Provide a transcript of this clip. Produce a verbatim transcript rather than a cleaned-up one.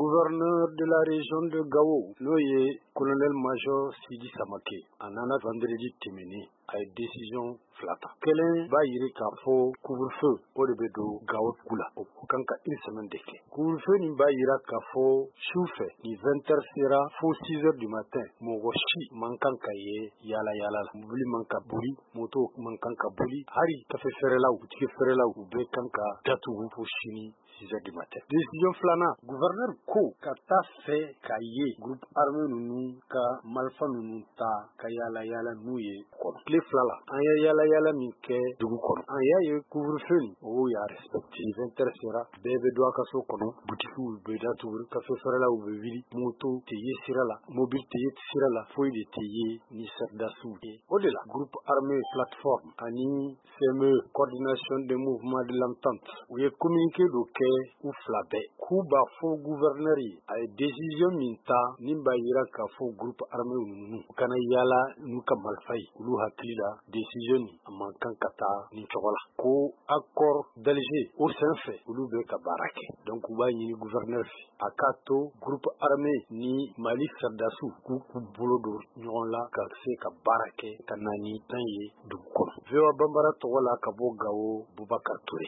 gouverneur de la région de Gao, le colonel-major Sidi Samake, en a vendredi terminé a une décision flata. Kelen va yiri k'a fɔ couvre-feu o de bɛ don Gao kula o kan ka une semaine de kɛ. Couvre-feu nin b'a yira k'a fɔ su fɛ ni vingt heures sera fo six heures du matin mɔgɔ si man kan ka ye yala yala la. Mobili man ka boli, moto man kan ka boli, hali kafe feerelaw, butigi feerelaw u bɛɛ kan ka datugu fo sini six heures du matin. Décision filanan, gouverneur ko ka taa fɛ ka ye groupe armé ninnu ka marifa ninnu ta ka yala yala n'u ye kɔnɔ. Tile fila la an ye yala yala min kɛ dugu kɔnɔ. An y'a ye couvre-feu nin o y'a respecté. Ni vingt heures sera bɛɛ bɛ don a ka so kɔnɔ, butigiw bɛ datugu, kafe feerelaw bɛ wuli, moto tɛ ye sira la, mobile tɛ ye sira la, foyi de tɛ ye ni sardasiw ye. O de la groupe armé plateforme ani C M E coordination des mouvements de l'entente u ye communiqué dɔ kɛ u fila bɛɛ k'u b'a fɔ gouverneur ye a ye décision min ta min b'a yira k'a fɔ groupe armé ninnu u kana yala n'u ka marifa ye olu hakili la décision nin a man kan ka taa nin cogo la ko accord d'Alger o sen fɛ olu bɛ ka baara kɛ donc u b'a ɲini gouverneur fɛ a k'a to groupe armé ni Mali sardasiw k'u k'u bolo don ɲɔgɔn la ka se ka baara kɛ ka na ni tan ye dugu kɔnɔ. V O A Banbara tɔgɔ la ka bɔ Gao, Boubacar Touré.